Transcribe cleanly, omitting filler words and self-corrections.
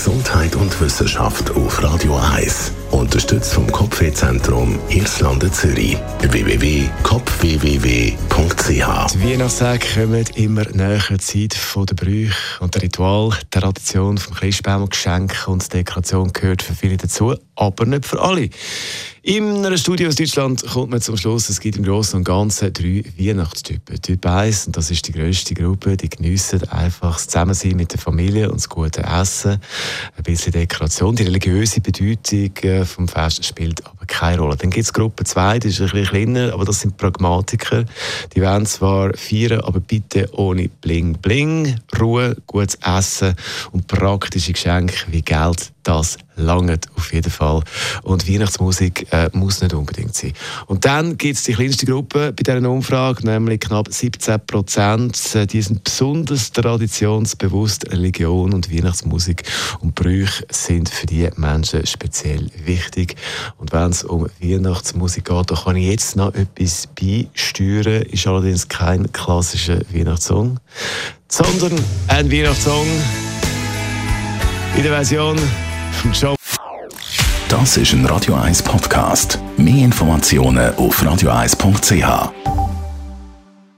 Gesundheit und Wissenschaft auf Radio 1. Unterstützt vom Kopfwehzentrum Irlande Zürich. www.kopfwww.ch. Die Weihnachtstage kommen immer näher, die Zeit der Brüche und der Ritual, der Tradition vom Christbaum, Geschenke und Dekoration gehört für viele dazu, aber nicht für alle. In einer Studie aus Deutschland kommt man zum Schluss, es gibt im Großen und Ganzen 3 Weihnachtstypen. Typ 1, und das ist die grösste Gruppe, die geniessen einfach das Zusammensein mit der Familie und das gute Essen, ein bisschen Dekoration. Die religiöse Bedeutung vom Fest spielt aber keine Rolle. Dann gibt es Gruppe 2, die ist ein bisschen kleiner, aber das sind Pragmatiker. Die wollen zwar feiern, aber bitte ohne Bling Bling, Ruhe, gutes Essen und praktische Geschenke wie Geld. Das langt auf jeden Fall. Und Weihnachtsmusik muss nicht unbedingt sein. Und dann gibt es die kleinste Gruppe bei dieser Umfrage, nämlich knapp 17%. Die sind besonders traditionsbewusst. Religion und Weihnachtsmusik und Brüche sind für die Menschen speziell wichtig. Und wenn es um Weihnachtsmusik geht, da kann ich jetzt noch etwas beisteuern. Ist allerdings kein klassischer Weihnachtssong, sondern ein Weihnachtssong in der Version von Joe. Das ist ein Radio 1 Podcast. Mehr Informationen auf radio1.ch.